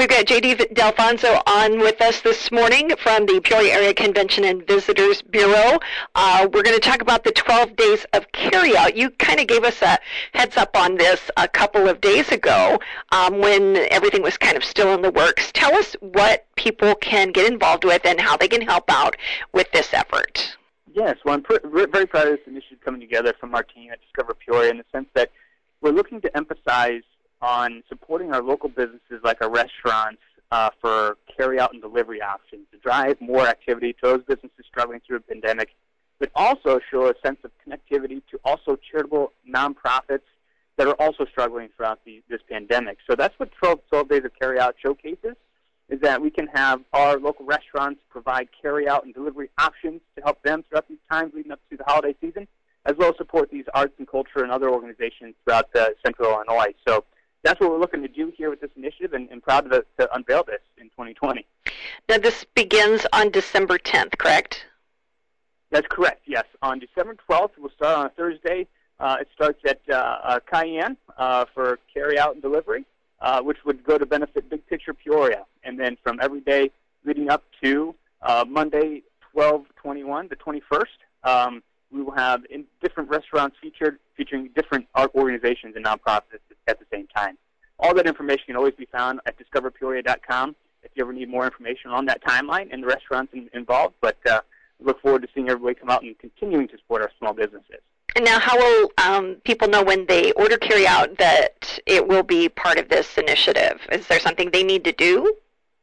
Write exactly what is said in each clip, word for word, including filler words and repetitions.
We've got J D Delfonso on with us this morning from the Peoria Area Convention and Visitors Bureau. Uh, we're going to talk about the twelve days of carryout. You kind of gave us a heads up on this a couple of days ago um, when everything was kind of still in the works. Tell us what people can get involved with and how they can help out with this effort. Yes, well, I'm pr- very proud of this initiative coming together from our team at Discover Peoria in the sense that we're looking to emphasize on supporting our local businesses like our restaurants uh, for carry-out and delivery options to drive more activity to those businesses struggling through a pandemic, but also show a sense of connectivity to also charitable nonprofits that are also struggling throughout the, this pandemic. So that's what twelve, twelve Days of Carry-Out showcases, is that we can have our local restaurants provide carry-out and delivery options to help them throughout these times leading up to the holiday season, as well as support these arts and culture and other organizations throughout uh, Central Illinois. So that's what we're looking to do here with this initiative, and, and proud to, to unveil this in twenty twenty. Now, this begins on December tenth, correct? That's correct, yes. On December twelfth, we'll start on a Thursday. Uh, it starts at uh, uh, Cayenne uh, for carry-out and delivery, uh, which would go to benefit Big Picture Peoria. And then from every day leading up to uh, Monday, twelve twenty-one, the twenty-first, um, we will have in different restaurants featured, featuring different art organizations and nonprofits at the same time. All that information can always be found at discover peoria dot com if you ever need more information on that timeline and the restaurants in, involved. But uh, we look forward to seeing everybody come out and continuing to support our small businesses. And now, how will um, people know when they order carry-out that it will be part of this initiative? Is there something they need to do?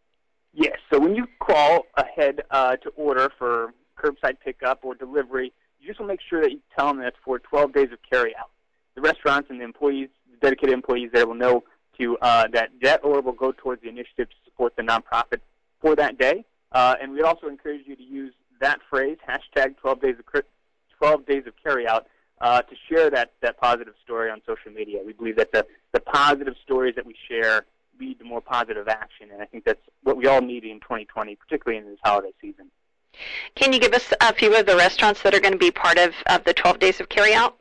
Yes. So when you call ahead uh, to order for curbside pickup or delivery, you just want to make sure that you tell them that it's for twelve days of carry-out. The restaurants and the employees, the dedicated employees there, will know to uh, that that order will go towards the initiative to support the nonprofit for that day. Uh, and we'd also encourage you to use that phrase, hashtag twelve days of twelve days of carry-out, uh, to share that, that positive story on social media. We believe that the, the positive stories that we share lead to more positive action, and I think that's what we all need in twenty twenty, particularly in this holiday season. Can you give us a few of the restaurants that are going to be part of, of the twelve days of carry-out?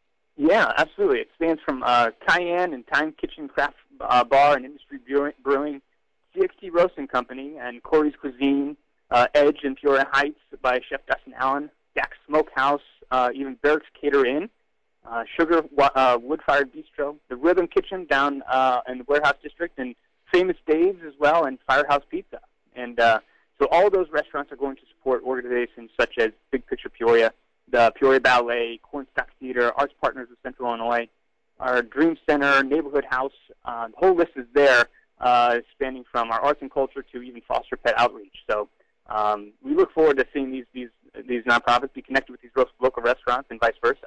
Yeah, absolutely. It stands from uh, Cayenne and Time Kitchen Craft uh, Bar and Industry Brewing, C X T Roasting Company, and Corey's Cuisine, uh, Edge in Peoria Heights by Chef Dustin Allen, Dax Smokehouse, uh, even Barracks Cater Inn, uh, Sugar uh, Wood-Fired Bistro, the Rhythm Kitchen down uh, in the Warehouse District, and Famous Dave's as well, and Firehouse Pizza. And uh, so all of those restaurants are going to support organizations such as Big Picture Peoria, the Peoria Ballet, Cornstalk Theater, Arts Partners of Central Illinois, our Dream Center, Neighborhood House. Uh, the whole list is there, uh, spanning from our arts and culture to even foster pet outreach. So um, we look forward to seeing these, these, these nonprofits be connected with these local restaurants and vice versa.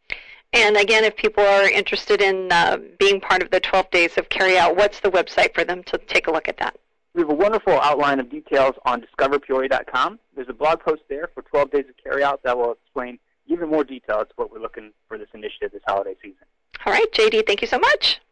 And again, if people are interested in uh, being part of the twelve days of carry-out, what's the website for them to take a look at that? We have a wonderful outline of details on discover peoria dot com. There's a blog post there for twelve days of carry-out that will explain even more details what we're looking for this initiative this holiday season. All right, J D, thank you so much.